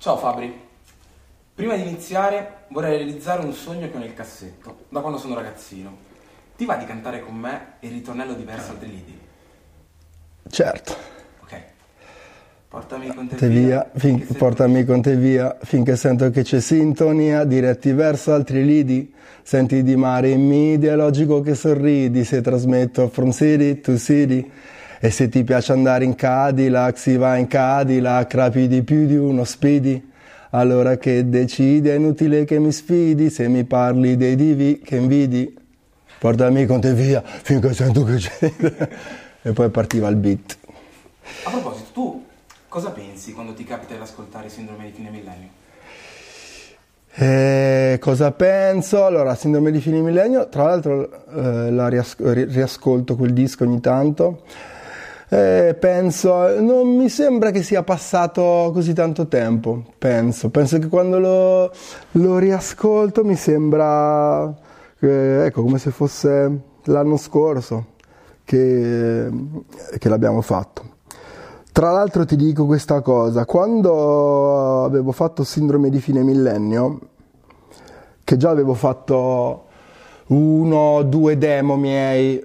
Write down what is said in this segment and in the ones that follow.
Ciao Fabri, prima di iniziare vorrei realizzare un sogno che ho nel cassetto, da quando sono ragazzino. Ti va di cantare con me il ritornello di Verso Altri Lidi? Certo. Ok. Portami con te via, portami con te via, finché sento che c'è sintonia, diretti verso altri lidi. Senti di mare in media, è logico che sorridi se trasmetto from city to city. E se ti piace andare in Cadillac, si va in Cadillac, rapidi più di uno Speedy. Allora che decidi, è inutile che mi sfidi, se mi parli dei divi che invidi. Portami con te via, finché sento che c'è. E poi partiva il beat. A proposito, tu cosa pensi quando ti capita di ascoltare Sindrome di fine millennio? Cosa penso? Allora, Sindrome di fine millennio, tra l'altro riascolto quel disco ogni tanto. Penso, non mi sembra che sia passato così tanto tempo, penso che quando lo riascolto mi sembra, ecco, come se fosse l'anno scorso che l'abbiamo fatto. Tra l'altro ti dico questa cosa, quando avevo fatto Sindrome di fine millennio, che già avevo fatto 1 o 2 demo miei,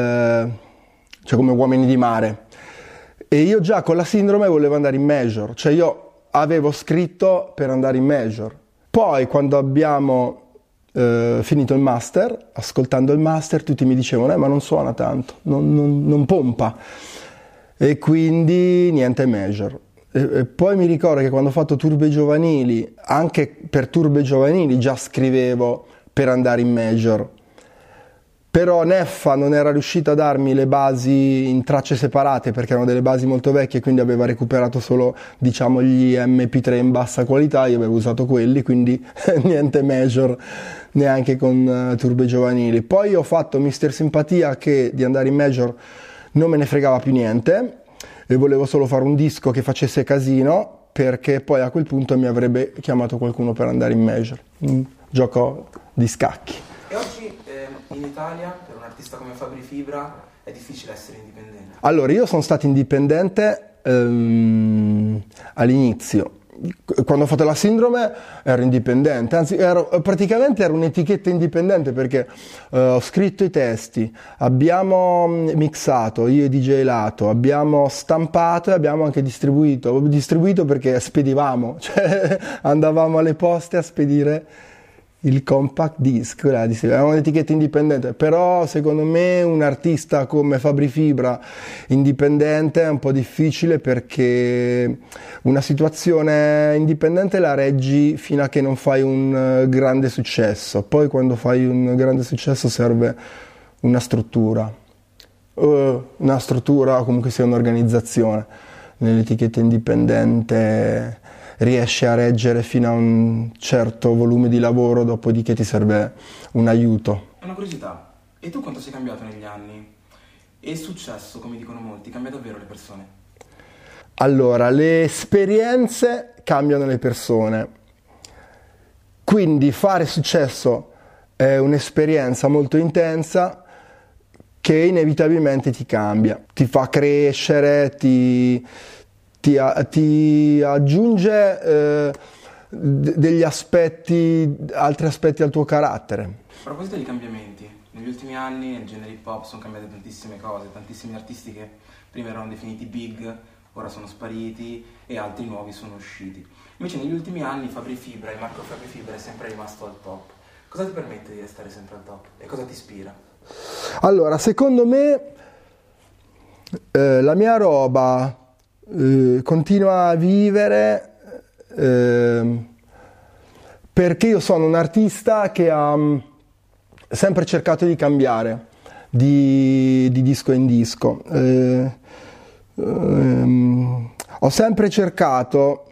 cioè come Uomini di mare, e io già con la sindrome volevo andare in major, cioè io avevo scritto per andare in major. Poi quando abbiamo finito il master, ascoltando il master, tutti mi dicevano ma non suona tanto, non pompa, e quindi niente major. E poi mi ricordo che quando ho fatto Turbe Giovanili, anche per Turbe Giovanili già scrivevo per andare in major. Però Neffa non era riuscita a darmi le basi in tracce separate perché erano delle basi molto vecchie, quindi aveva recuperato solo, diciamo, gli MP3 in bassa qualità, io avevo usato quelli, quindi niente major neanche con Turbe Giovanili. Poi ho fatto Mister Simpatia, che di andare in major non me ne fregava più niente e volevo solo fare un disco che facesse casino, perché poi a quel punto mi avrebbe chiamato qualcuno per andare in major. Un gioco di scacchi. E oggi in Italia, per un artista come Fabri Fibra, è difficile essere indipendente? Allora, io sono stato indipendente all'inizio. Quando ho fatto la sindrome ero indipendente, anzi praticamente ero un'etichetta indipendente, perché ho scritto i testi, abbiamo mixato, io e DJ Lato, abbiamo stampato e abbiamo anche distribuito perché spedivamo, cioè andavamo alle poste a spedire il compact disc, è un'etichetta indipendente. Però secondo me un artista come Fabri Fibra indipendente è un po' difficile, perché una situazione indipendente la reggi fino a che non fai un grande successo, poi quando fai un grande successo serve una struttura o comunque sia un'organizzazione. Nell'etichetta indipendente riesci a reggere fino a un certo volume di lavoro, dopodiché ti serve un aiuto. È una curiosità, e tu quanto sei cambiato negli anni? E il successo, come dicono molti, cambia davvero le persone? Allora, le esperienze cambiano le persone, quindi fare successo è un'esperienza molto intensa che inevitabilmente ti cambia, ti fa crescere, ti aggiunge degli aspetti, altri aspetti al tuo carattere. A proposito di cambiamenti, negli ultimi anni nel genere hip hop sono cambiate tantissime cose, tantissimi artisti che prima erano definiti big, ora sono spariti e altri nuovi sono usciti. Invece negli ultimi anni Fabri Fibra e Marco Fabri Fibra è sempre rimasto al top. Cosa ti permette di restare sempre al top e cosa ti ispira? Allora, secondo me la mia roba continua a vivere perché io sono un artista che ha sempre cercato di cambiare di disco in disco. Ho sempre cercato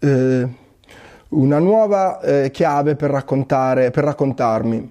una nuova chiave per raccontarmi.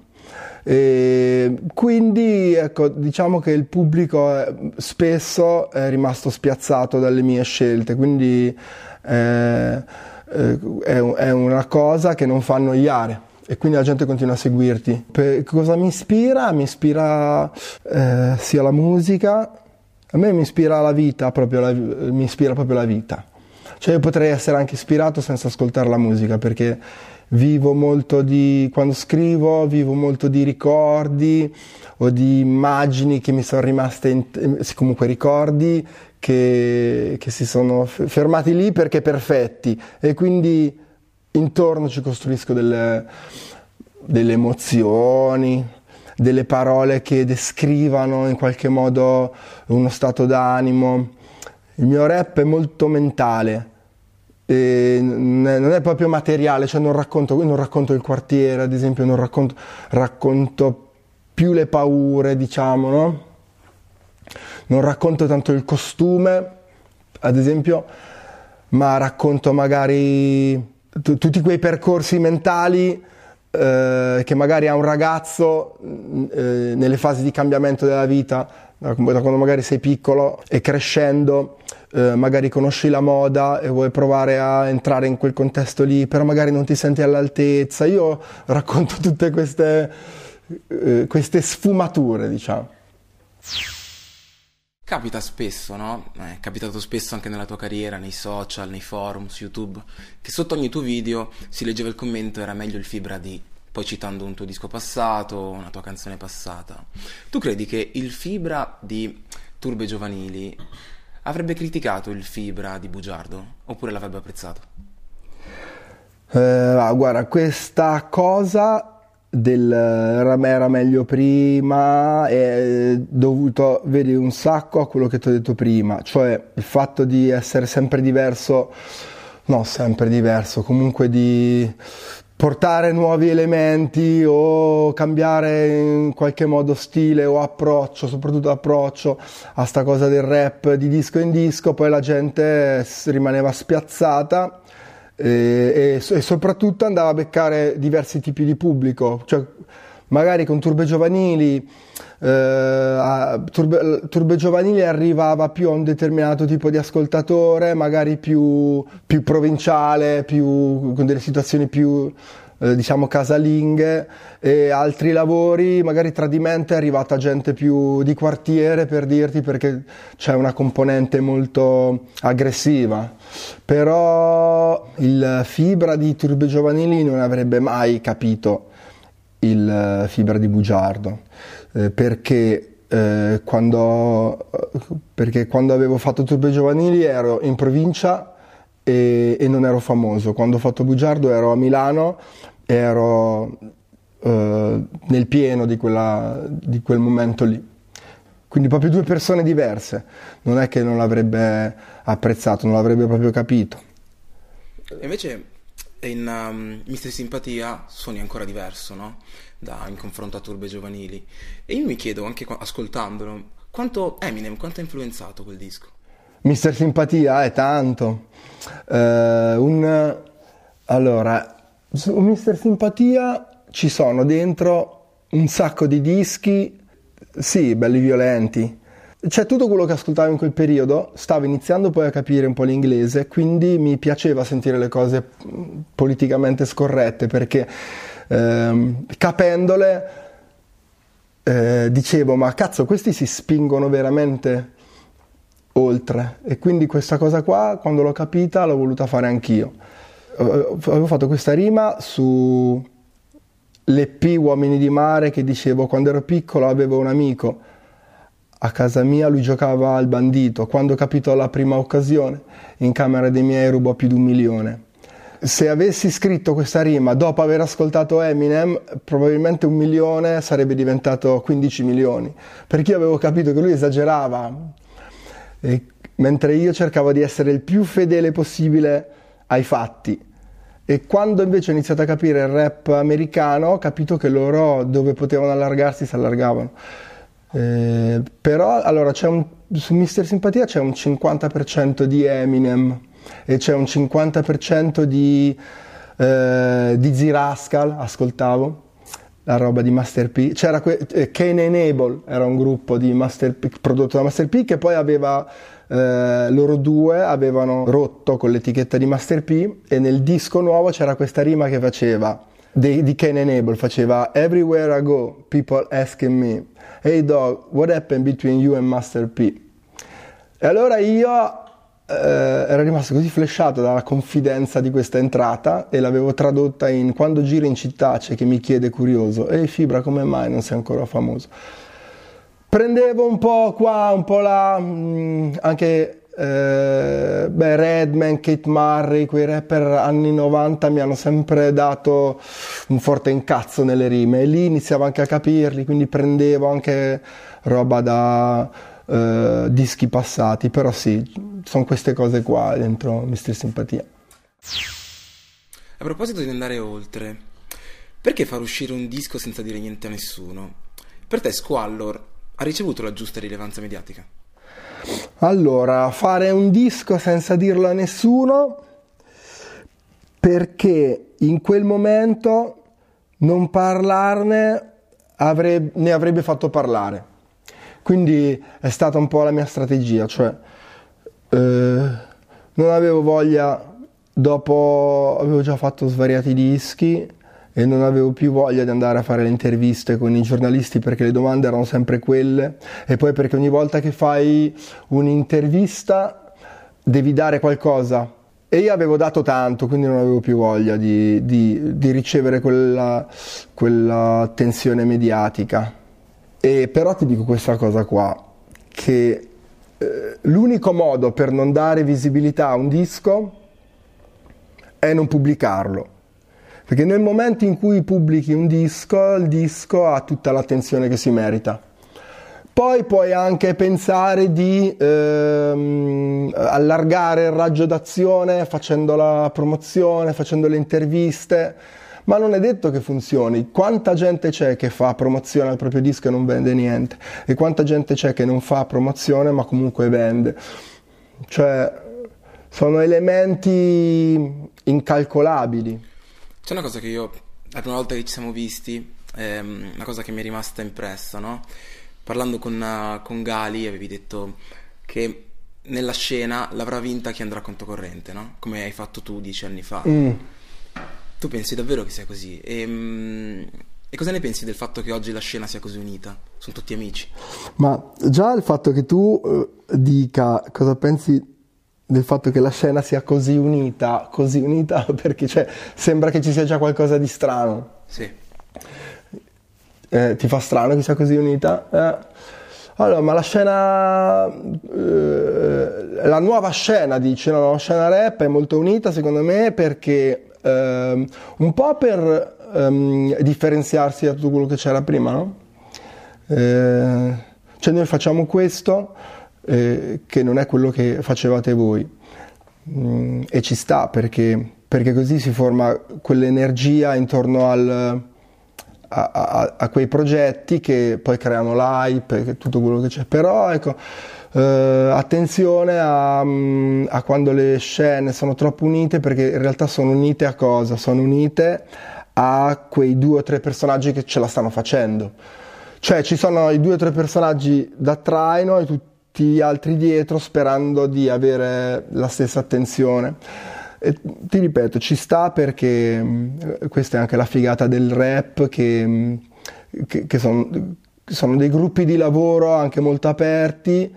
Quindi ecco, diciamo che il pubblico spesso è rimasto spiazzato dalle mie scelte, quindi è una cosa che non fa annoiare e quindi la gente continua a seguirti. Cosa mi ispira? Mi ispira sia la musica, a me mi ispira la vita, mi ispira proprio la vita. Cioè io potrei essere anche ispirato senza ascoltare la musica, perché quando scrivo, vivo molto di ricordi o di immagini che mi sono rimaste, comunque ricordi che si sono fermati lì perché perfetti, e quindi intorno ci costruisco delle emozioni, delle parole che descrivano in qualche modo uno stato d'animo. Il mio rap è molto mentale, e non è proprio materiale, cioè non racconto il quartiere, ad esempio, racconto più le paure, diciamo, no? Non racconto tanto il costume, ad esempio, ma racconto magari tutti quei percorsi mentali che magari ha un ragazzo nelle fasi di cambiamento della vita, da quando magari sei piccolo e crescendo magari conosci la moda e vuoi provare a entrare in quel contesto lì, però magari non ti senti all'altezza. Io racconto tutte queste sfumature, diciamo. Capita spesso, no? È capitato spesso anche nella tua carriera, nei social, nei forum, su YouTube, che sotto ogni tuo video si leggeva il commento "era meglio il Fibra di", poi citando un tuo disco passato, una tua canzone passata. Tu credi che il Fibra di Turbe Giovanili avrebbe criticato il Fibra di Bugiardo, oppure l'avrebbe apprezzato? Guarda, questa cosa era meglio prima è dovuto, vedi, un sacco a quello che ti ho detto prima, cioè il fatto di essere sempre diverso, comunque di portare nuovi elementi o cambiare in qualche modo stile o approccio, soprattutto approccio a sta cosa del rap di disco in disco, poi la gente rimaneva spiazzata e soprattutto andava a beccare diversi tipi di pubblico, cioè magari con Turbe Giovanili Turbe Giovanili arrivava più a un determinato tipo di ascoltatore, magari più provinciale, con delle situazioni più diciamo casalinghe, e altri lavori magari Tradimente è arrivata gente più di quartiere, per dirti, perché c'è una componente molto aggressiva. Però il Fibra di Turbe Giovanili non avrebbe mai capito il Fibra di Bugiardo, perché quando avevo fatto Turbe Giovanili ero in provincia e non ero famoso. Quando ho fatto Bugiardo ero a Milano, ero nel pieno di quel momento lì. Quindi proprio due persone diverse. Non è che non l'avrebbe apprezzato, non l'avrebbe proprio capito. E invece in Mister Simpatia suoni ancora diverso, no? In confronto a Turbe Giovanili. E io mi chiedo, anche ascoltandolo, quanto ha influenzato quel disco? Mister Simpatia è tanto. Allora, su Mister Simpatia ci sono dentro un sacco di dischi, sì, belli violenti. C'è tutto quello che ascoltavo in quel periodo, stavo iniziando poi a capire un po' l'inglese, quindi mi piaceva sentire le cose politicamente scorrette, perché capendole dicevo, ma cazzo, questi si spingono veramente oltre, e quindi questa cosa qua, quando l'ho capita, l'ho voluta fare anch'io. Avevo fatto questa rima su l'EP Uomini di Mare, che dicevo: quando ero piccolo avevo un amico a casa mia, lui giocava al bandito, quando capitò la prima occasione in camera dei miei rubò più di 1 milione. Se avessi scritto questa rima dopo aver ascoltato Eminem, probabilmente 1 milione sarebbe diventato 15 milioni, perché io avevo capito che lui esagerava, mentre io cercavo di essere il più fedele possibile ai fatti. E quando invece ho iniziato a capire il rap americano, ho capito che loro, dove potevano allargarsi, si allargavano. Però allora su Mister Simpatia c'è un 50% di Eminem e c'è un 50% di Zirascal, ascoltavo la roba di Master P. C'era Kane and Abel, era un gruppo di Master P, prodotto da Master P, che poi aveva loro due avevano rotto con l'etichetta di Master P, e nel disco nuovo c'era questa rima che faceva di Kane and Abel, faceva: Everywhere I go, people asking me, hey dog, what happened between you and Master P? E allora io ero rimasto così flashato dalla confidenza di questa entrata e l'avevo tradotta in quando giro in città c'è chi mi chiede curioso, ehi Fibra, come mai non sei ancora famoso? Prendevo un po' qua, un po' là, anche Redman, Kate Murray, quei rapper anni 90 mi hanno sempre dato un forte incazzo nelle rime e lì iniziavo anche a capirli, quindi prendevo anche roba da dischi passati, però sì, sono queste cose qua dentro Mr. Simpatia. A proposito di andare oltre, perché far uscire un disco senza dire niente a nessuno? Per te Squallor ha ricevuto la giusta rilevanza mediatica? Allora, fare un disco senza dirlo a nessuno perché in quel momento non parlarne ne avrebbe fatto parlare. Quindi è stata un po' la mia strategia, cioè non avevo voglia, dopo avevo già fatto svariati dischi e non avevo più voglia di andare a fare le interviste con i giornalisti perché le domande erano sempre quelle e poi perché ogni volta che fai un'intervista devi dare qualcosa e io avevo dato tanto, quindi non avevo più voglia di ricevere quella attenzione mediatica. E però ti dico questa cosa qua, che l'unico modo per non dare visibilità a un disco è non pubblicarlo. Perché nel momento in cui pubblichi un disco, il disco ha tutta l'attenzione che si merita. Poi puoi anche pensare di allargare il raggio d'azione facendo la promozione, facendo le interviste, ma non è detto che funzioni. Quanta gente c'è che fa promozione al proprio disco e non vende niente? E quanta gente c'è che non fa promozione ma comunque vende? Cioè, sono elementi incalcolabili. C'è una cosa che io, la prima volta che ci siamo visti, una cosa che mi è rimasta impressa, no? Parlando con Gali avevi detto che nella scena l'avrà vinta chi andrà a conto corrente, no? Come hai fatto tu 10 anni fa. Tu pensi davvero che sia così? E cosa ne pensi del fatto che oggi la scena sia così unita? Sono tutti amici. Ma già il fatto che tu dica cosa pensi del fatto che la scena sia così unita, perché cioè, sembra che ci sia già qualcosa di strano. Sì. Ti fa strano che sia così unita? Allora, ma la scena, la nuova scena, dici, no? La nuova scena rap è molto unita secondo me perché un po' per differenziarsi da tutto quello che c'era prima, no? Cioè noi facciamo questo che non è quello che facevate voi e ci sta perché così si forma quell'energia intorno a quei progetti che poi creano l'hype e tutto quello che c'è. Però ecco, attenzione a quando le scene sono troppo unite, perché in realtà sono unite a cosa? Sono unite a quei 2 o 3 personaggi che ce la stanno facendo. Cioè ci sono i 2 o 3 personaggi da traino e tutti gli altri dietro sperando di avere la stessa attenzione. E ti ripeto, ci sta perché questa è anche la figata del rap che sono dei gruppi di lavoro anche molto aperti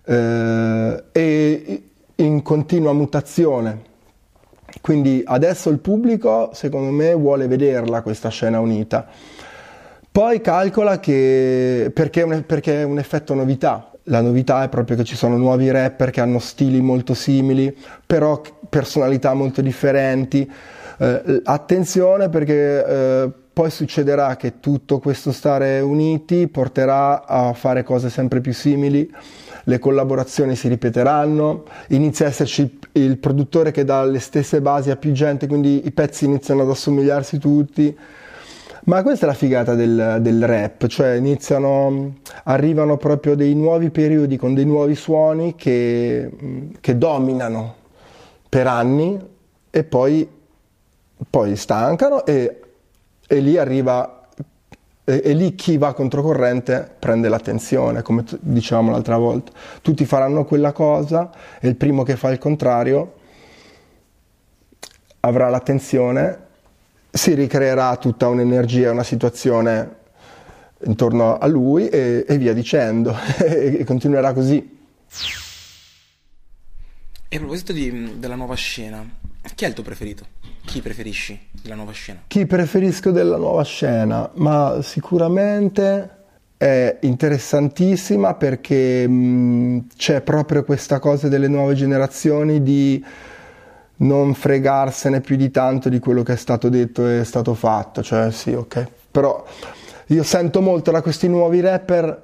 e in continua mutazione. Quindi adesso il pubblico, secondo me, vuole vederla questa scena unita. Poi calcola che perché è un effetto novità. La novità è proprio che ci sono nuovi rapper che hanno stili molto simili, però personalità molto differenti. Attenzione perché poi succederà che tutto questo stare uniti porterà a fare cose sempre più simili, le collaborazioni si ripeteranno, inizia a esserci il produttore che dà le stesse basi a più gente, quindi i pezzi iniziano ad assomigliarsi tutti. Ma questa è la figata del rap, cioè arrivano proprio dei nuovi periodi con dei nuovi suoni che dominano per anni e poi stancano e lì arriva, e lì chi va controcorrente prende l'attenzione, come dicevamo l'altra volta. Tutti faranno quella cosa e il primo che fa il contrario avrà l'attenzione, si ricreerà tutta un'energia, una situazione intorno a lui e via dicendo e continuerà così. E a proposito della nuova scena, chi è il tuo preferito? Chi preferisci della nuova scena? Chi preferisco della nuova scena? Ma sicuramente è interessantissima perché c'è proprio questa cosa delle nuove generazioni di non fregarsene più di tanto di quello che è stato detto e è stato fatto, cioè sì, ok. Però io sento molto da questi nuovi rapper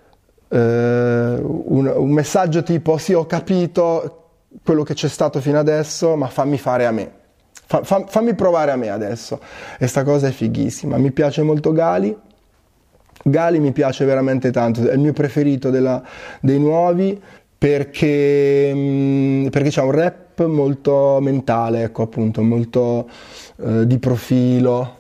un messaggio tipo sì, ho capito quello che c'è stato fino adesso, ma fammi fare a me. Fammi provare a me adesso. E sta cosa è fighissima. Mi piace molto Gali. Gali mi piace veramente tanto, è il mio preferito dei nuovi perché c'ha un rap molto mentale, ecco appunto, molto di profilo.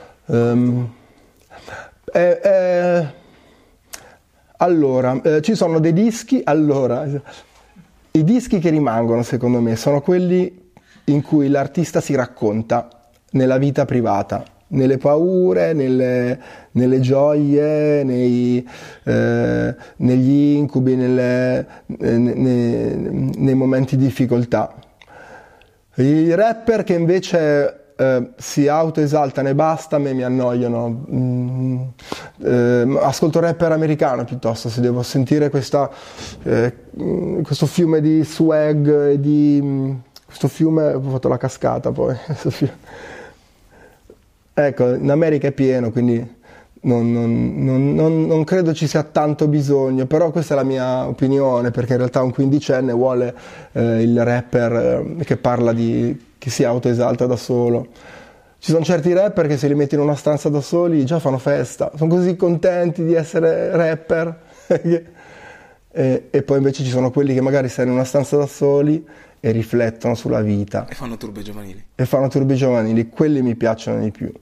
Allora, ci sono dei dischi, i dischi che rimangono secondo me sono quelli in cui l'artista si racconta nella vita privata, nelle paure, nelle gioie, negli incubi, nei momenti di difficoltà. I rapper che invece si autoesaltano e basta, a me mi annoiano. Ascolto rapper americano piuttosto, se devo sentire questo fiume di swag e di questo fiume, ho fatto la cascata poi. Ecco, in America è pieno, quindi non credo ci sia tanto bisogno, però questa è la mia opinione, perché in realtà un quindicenne vuole il rapper che parla che si autoesalta da solo. Ci sono certi rapper che se li metti in una stanza da soli già fanno festa, sono così contenti di essere rapper e poi invece ci sono quelli che magari stanno in una stanza da soli e riflettono sulla vita. E fanno turbe giovanili. Quelli mi piacciono di più.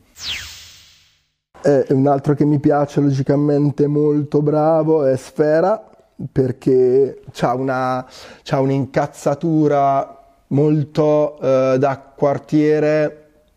E un altro che mi piace logicamente molto bravo è Sfera, perché c'ha un'incazzatura molto da quartiere.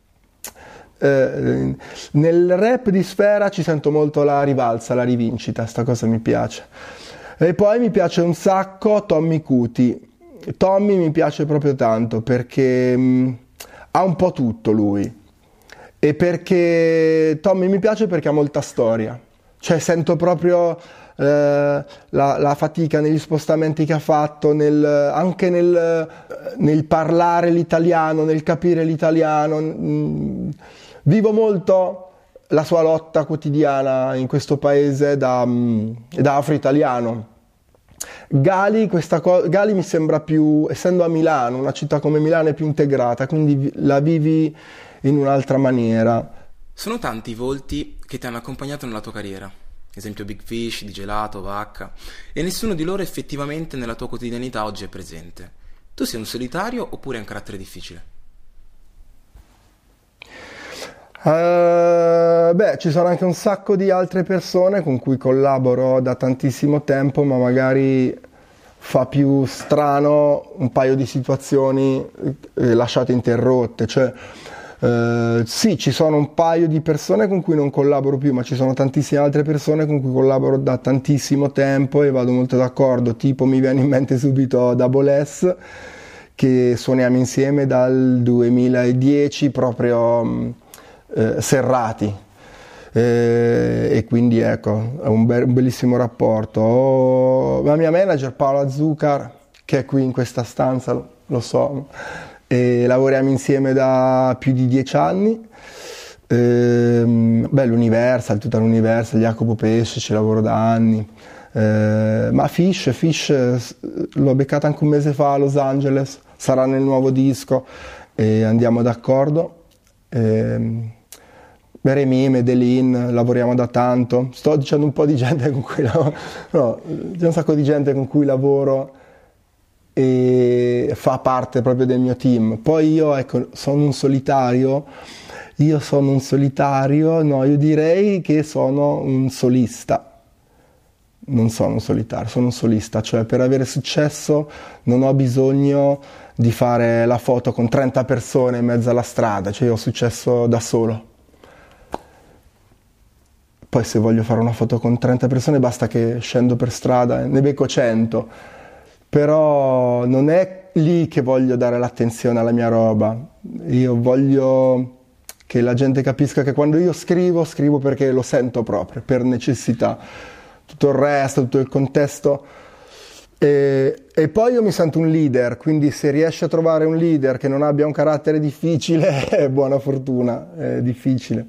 Nel rap di Sfera ci sento molto la rivalsa, la rivincita, sta cosa mi piace. E poi mi piace un sacco Tommy Cuti. Tommy mi piace proprio tanto perché ha un po' tutto lui, e perché Tommy mi piace perché ha molta storia, cioè sento proprio la fatica negli spostamenti che ha fatto, anche nel parlare l'italiano, nel capire l'italiano. Vivo molto la sua lotta quotidiana in questo paese da afro-italiano. Gali mi sembra più, essendo a Milano, una città come Milano è più integrata, quindi la vivi in un'altra maniera. Sono tanti i volti che ti hanno accompagnato nella tua carriera, esempio Big Fish, di Gelato, Vacca, e nessuno di loro effettivamente nella tua quotidianità oggi è presente. Tu sei un solitario oppure hai un carattere difficile? Ci sono anche un sacco di altre persone con cui collaboro da tantissimo tempo, ma magari fa più strano un paio di situazioni lasciate interrotte. Cioè, sì, ci sono un paio di persone con cui non collaboro più, ma ci sono tantissime altre persone con cui collaboro da tantissimo tempo e vado molto d'accordo. Tipo, mi viene in mente subito Double S, che suoniamo insieme dal 2010 proprio serrati, e quindi ecco, è un bellissimo rapporto. La mia manager Paola Zuccar, che è qui in questa stanza, lo so, e lavoriamo insieme da più di 10 anni. L'Universal, tutta l'Universal, Jacopo Pesce, ci lavoro da anni. Ma Fish l'ho beccata anche un mese fa a Los Angeles, sarà nel nuovo disco e andiamo d'accordo. Remy, Medellin, lavoriamo da tanto. Sto dicendo un po' di gente con cui lavoro, no, c'è un sacco di gente con cui lavoro e fa parte proprio del mio team. Poi io, ecco, sono un solitario, no, io direi che sono un solista. Non sono un solitario, sono un solista, cioè per avere successo non ho bisogno di fare la foto con 30 persone in mezzo alla strada, cioè io ho successo da solo. Poi se voglio fare una foto con 30 persone basta che scendo per strada e ne becco 100, però non è lì che voglio dare l'attenzione alla mia roba. Io voglio che la gente capisca che quando io scrivo perché lo sento proprio, per necessità. Tutto il resto, tutto il contesto. E poi io mi sento un leader, quindi se riesci a trovare un leader che non abbia un carattere difficile, è buona fortuna, è difficile.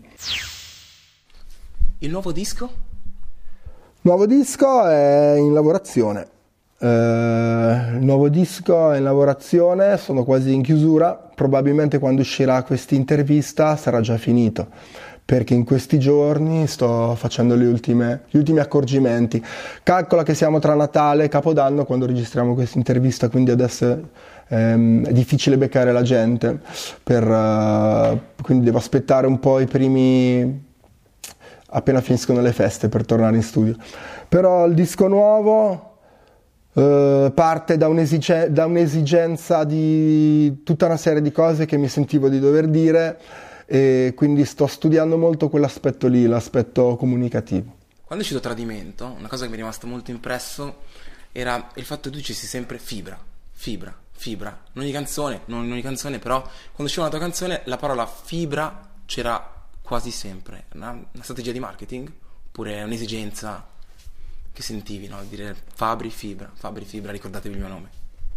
Il nuovo disco? Il nuovo disco è in lavorazione. Il nuovo disco è in lavorazione, sono quasi in chiusura, probabilmente quando uscirà questa intervista sarà già finito, perché in questi giorni sto facendo gli ultimi accorgimenti. Calcola che siamo tra Natale e Capodanno quando registriamo questa intervista, quindi adesso è difficile beccare la gente, quindi devo aspettare un po' i primi, appena finiscono le feste, per tornare in studio. Però il disco nuovo parte da un'esigenza di tutta una serie di cose che mi sentivo di dover dire, e quindi sto studiando molto quell'aspetto lì, l'aspetto comunicativo. Quando è uscito Tradimento, una cosa che mi è rimasta molto impresso era il fatto che tu dicessi sempre fibra. In ogni canzone, però quando usciva una tua canzone la parola fibra c'era quasi sempre. Una strategia di marketing oppure un'esigenza che sentivi, no? Dire Fabri Fibra, ricordatevi il mio nome.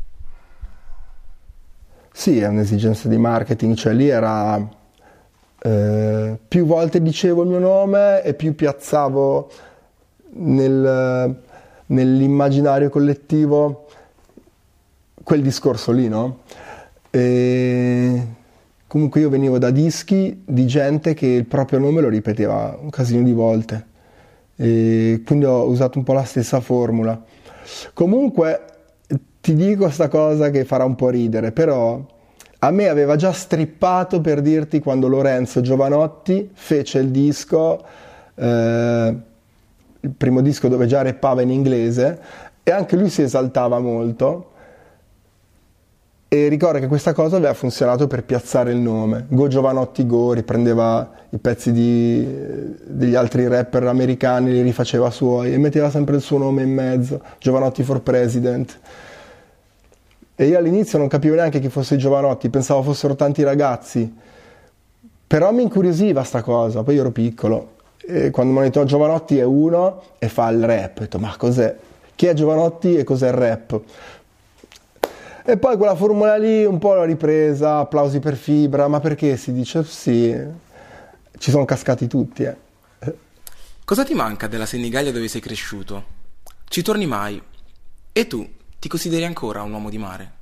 Sì, è un'esigenza di marketing, cioè lì era più volte dicevo il mio nome e più piazzavo nell'immaginario collettivo quel discorso lì, no? E comunque io venivo da dischi di gente che il proprio nome lo ripeteva un casino di volte, e quindi ho usato un po' la stessa formula. Comunque ti dico sta cosa che farà un po' ridere, però a me aveva già strippato, per dirti, quando Lorenzo Giovanotti fece il disco, il primo disco dove già rappava in inglese, e anche lui si esaltava molto, e ricordo che questa cosa aveva funzionato per piazzare il nome. Go Giovanotti Go, riprendeva i pezzi degli altri rapper americani, li rifaceva suoi e metteva sempre il suo nome in mezzo, Giovanotti for President. E io all'inizio non capivo neanche chi fosse Giovanotti, pensavo fossero tanti ragazzi, però mi incuriosiva sta cosa. Poi io ero piccolo e quando mi hanno detto Giovanotti è uno e fa il rap, ho detto ma cos'è? Chi è Giovanotti e cos'è il rap? E poi quella formula lì un po' l'ho ripresa, applausi per Fibra, ma perché si dice sì, ci sono cascati tutti. Cosa ti manca della Senigallia dove sei cresciuto? Ci torni mai? E tu? Ti consideri ancora un uomo di mare?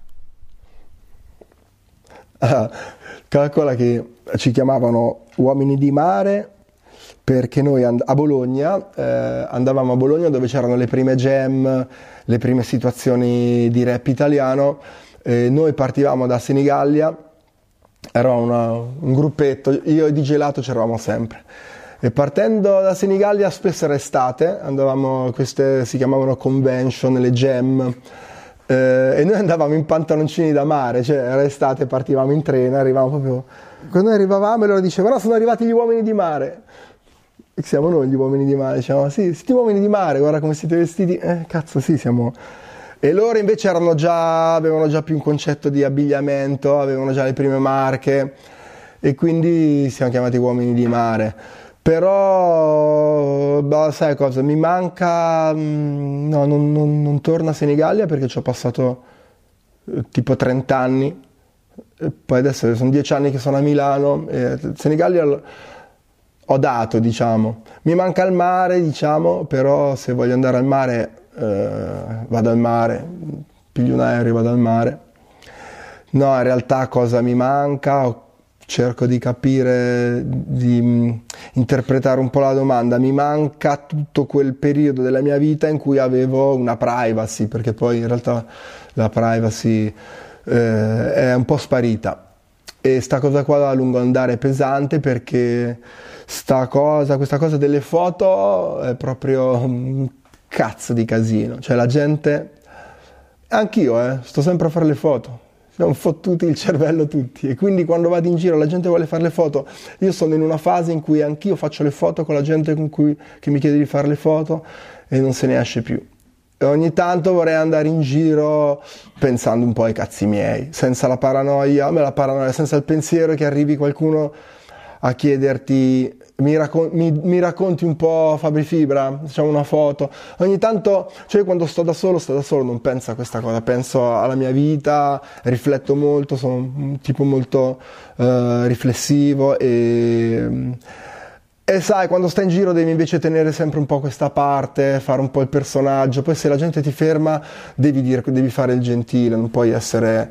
Calcola che ci chiamavano uomini di mare perché noi a Bologna, andavamo a Bologna dove c'erano le prime jam, le prime situazioni di rap italiano, noi partivamo da Senigallia, eravamo un gruppetto, io e DJ Lato c'eravamo sempre. E partendo da Senigallia spesso era estate, andavamo, queste si chiamavano convention, le jam, e noi andavamo in pantaloncini da mare, cioè era estate, partivamo in treno, arrivavamo proprio, quando arrivavamo loro dicevano no, sono arrivati gli uomini di mare, e siamo noi gli uomini di mare, dicevamo sì, siete uomini di mare, guarda come siete vestiti, cazzo sì, siamo... E loro invece avevano già più un concetto di abbigliamento, avevano già le prime marche, e quindi siamo chiamati uomini di mare. Però, sai cosa, mi manca, no, non torno a Senigallia perché ci ho passato tipo 30 anni, e poi adesso sono 10 anni che sono a Milano, e Senigallia ho dato, diciamo. Mi manca il mare, diciamo, però se voglio andare al mare vado al mare, piglio un aereo e vado al mare. No, in realtà cosa mi manca? Cerco di capire, di interpretare un po' la domanda. Mi manca tutto quel periodo della mia vita in cui avevo una privacy, perché poi in realtà la privacy è un po' sparita. E sta cosa qua a lungo andare è pesante, perché questa cosa delle foto è proprio un cazzo di casino. Cioè la gente, anch'io sto sempre a fare le foto. Siamo fottuti il cervello tutti, e quindi quando vado in giro la gente vuole fare le foto, io sono in una fase in cui anch'io faccio le foto con la gente che mi chiede di fare le foto e non se ne esce più. E ogni tanto vorrei andare in giro pensando un po' ai cazzi miei, senza la paranoia, senza il pensiero che arrivi qualcuno a chiederti mi racconti un po' Fabri Fibra, facciamo una foto. Ogni tanto, cioè quando sto da solo, non penso a questa cosa, penso alla mia vita, rifletto molto, sono un tipo molto riflessivo e sai, quando stai in giro devi invece tenere sempre un po' questa parte, fare un po' il personaggio, poi se la gente ti ferma devi fare il gentile, non puoi essere...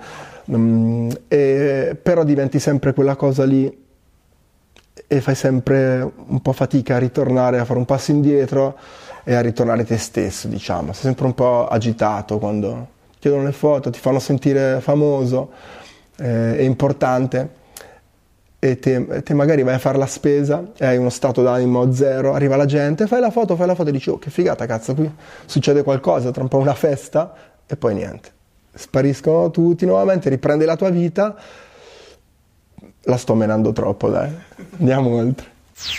però diventi sempre quella cosa lì e fai sempre un po' fatica a ritornare, a fare un passo indietro e a ritornare te stesso, diciamo. Sei sempre un po' agitato quando chiedono le foto, ti fanno sentire famoso, è importante. E te magari vai a fare la spesa e hai uno stato d'animo zero, arriva la gente, fai la foto e dici oh che figata cazzo, qui succede qualcosa, tra un po' una festa e poi niente, spariscono tutti nuovamente, riprendi la tua vita. La sto menando troppo, dai, andiamo oltre.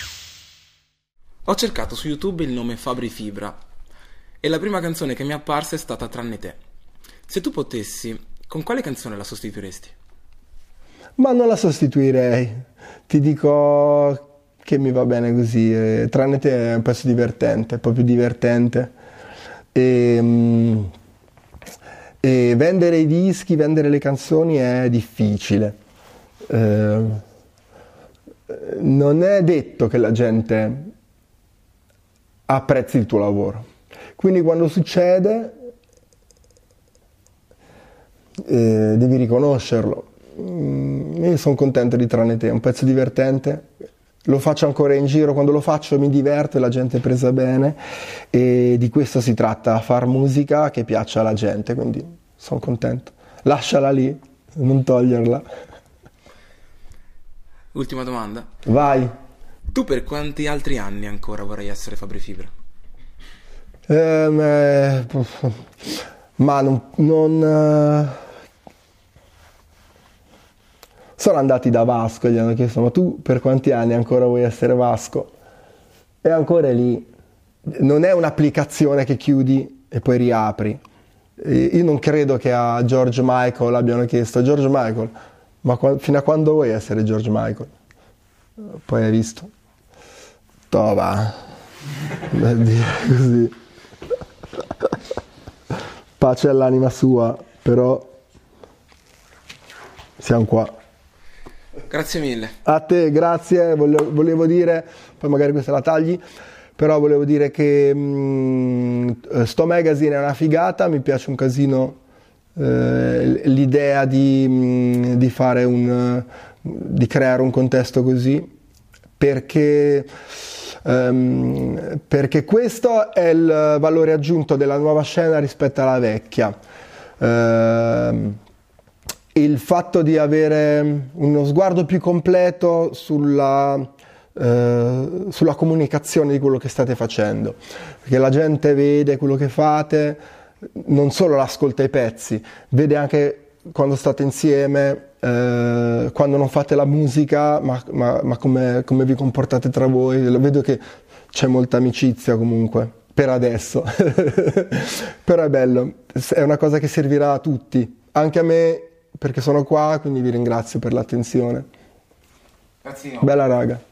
Ho cercato su YouTube il nome Fabri Fibra e la prima canzone che mi è apparsa è stata Tranne te. Se tu potessi, con quale canzone la sostituiresti? Ma non la sostituirei, ti dico che mi va bene così, Tranne te è un pezzo divertente, un po' più divertente e vendere i dischi, vendere le canzoni è difficile, non è detto che la gente apprezzi il tuo lavoro, quindi quando succede devi riconoscerlo. Io sono contento di Tranne te, è un pezzo divertente, lo faccio ancora in giro, quando lo faccio mi diverto e la gente è presa bene e di questo si tratta, far musica che piaccia alla gente, quindi sono contento. Lasciala lì, non toglierla. Ultima domanda. Vai. Tu per quanti altri anni ancora vorrei essere Fabri Fibra? Ma non sono andati da Vasco, gli hanno chiesto ma tu per quanti anni ancora vuoi essere Vasco? E ancora è lì, non è un'applicazione che chiudi e poi riapri. Io non credo che a George Michael abbiano chiesto George Michael, ma fino a quando vuoi essere George Michael? Poi hai visto? Tova, così. Pace all'anima sua, però siamo qua. Grazie mille. A te, grazie. Volevo dire, poi magari questa la tagli, però volevo dire che sto magazine è una figata, mi piace un casino l'idea di fare di creare un contesto così, perché questo è il valore aggiunto della nuova scena rispetto alla vecchia. Il fatto di avere uno sguardo più completo sulla comunicazione di quello che state facendo, perché la gente vede quello che fate, non solo ascolta i pezzi, vede anche quando state insieme, quando non fate la musica, ma come vi comportate tra voi. Vedo che c'è molta amicizia comunque, per adesso, però è bello, è una cosa che servirà a tutti, anche a me, perché sono qua, quindi vi ringrazio per l'attenzione. Grazie. Bella raga.